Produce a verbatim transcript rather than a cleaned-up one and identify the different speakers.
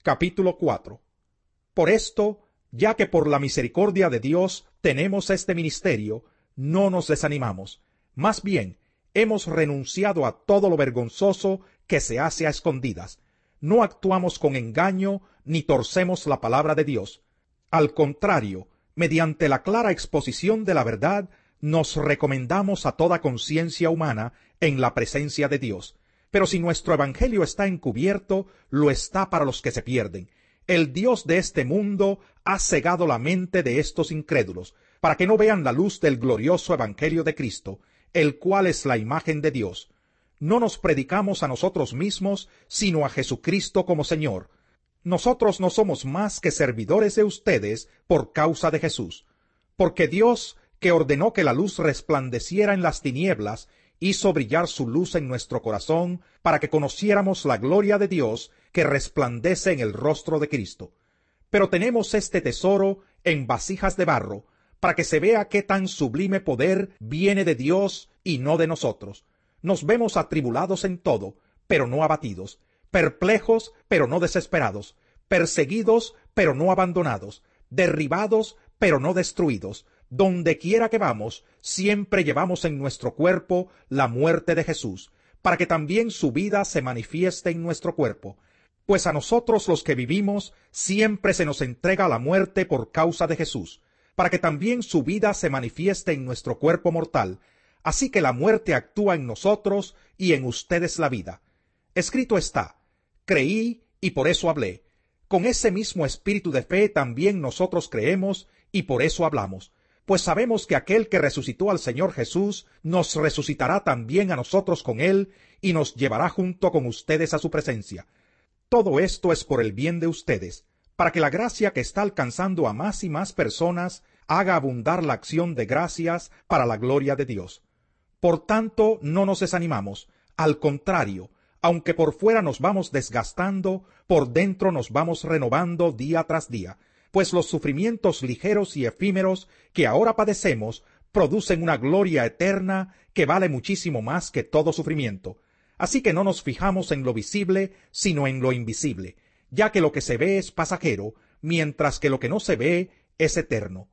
Speaker 1: Capítulo cuatro. Por esto, ya que por la misericordia de Dios tenemos este ministerio, no nos desanimamos. Más bien, hemos renunciado a todo lo vergonzoso que se hace a escondidas. No actuamos con engaño ni torcemos la palabra de Dios. Al contrario, mediante la clara exposición de la verdad, nos recomendamos a toda conciencia humana en la presencia de Dios. Pero si nuestro evangelio está encubierto, lo está para los que se pierden. El Dios de este mundo ha cegado la mente de estos incrédulos, para que no vean la luz del glorioso evangelio de Cristo, el cual es la imagen de Dios. No nos predicamos a nosotros mismos, sino a Jesucristo como Señor. Nosotros no somos más que servidores de ustedes por causa de Jesús. Porque Dios, que ordenó que la luz resplandeciera en las tinieblas, hizo brillar su luz en nuestro corazón, para que conociéramos la gloria de Dios que resplandece en el rostro de Cristo. Pero tenemos este tesoro en vasijas de barro, para que se vea qué tan sublime poder viene de Dios y no de nosotros. Nos vemos atribulados en todo, pero no abatidos, perplejos, pero no desesperados, perseguidos, pero no abandonados, derribados, pero no destruidos. Donde quiera que vamos, siempre llevamos en nuestro cuerpo la muerte de Jesús, para que también su vida se manifieste en nuestro cuerpo. Pues a nosotros los que vivimos, siempre se nos entrega la muerte por causa de Jesús, para que también su vida se manifieste en nuestro cuerpo mortal. Así que la muerte actúa en nosotros y en ustedes la vida. Escrito está: creí y por eso hablé. Con ese mismo espíritu de fe también nosotros creemos y por eso hablamos. Pues sabemos que aquel que resucitó al Señor Jesús nos resucitará también a nosotros con él y nos llevará junto con ustedes a su presencia. Todo esto es por el bien de ustedes, para que la gracia que está alcanzando a más y más personas haga abundar la acción de gracias para la gloria de Dios. Por tanto, no nos desanimamos, al contrario, aunque por fuera nos vamos desgastando, por dentro nos vamos renovando día tras día, pues los sufrimientos ligeros y efímeros que ahora padecemos producen una gloria eterna que vale muchísimo más que todo sufrimiento. Así que no nos fijamos en lo visible, sino en lo invisible, ya que lo que se ve es pasajero, mientras que lo que no se ve es eterno.